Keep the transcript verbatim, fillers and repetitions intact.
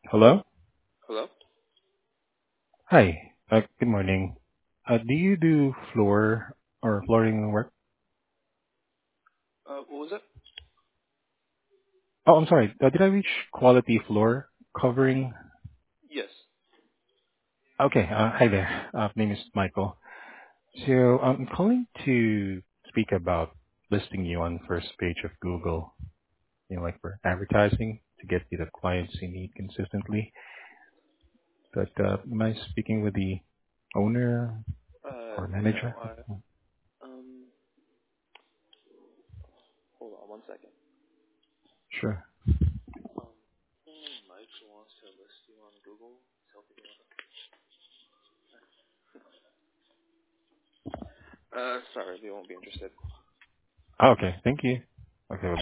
Hello? Hello? Hi. Uh, good morning. Uh, do you do floor or flooring work? Uh, what was it? Oh, I'm sorry. Uh, did I reach quality floor covering? Yes. Okay. Uh, hi there. Uh, name is Michael. So um, I'm calling to speak about listing you on first page of Google, you know, like for advertising to get you the clients you need consistently. But uh, am I speaking with the owner Uh, or no, manager? I, um, hold on one second. Sure. Um, Mike wants to list you on Google. Tell people. Uh, sorry, we won't be interested. Okay. Thank you. Okay.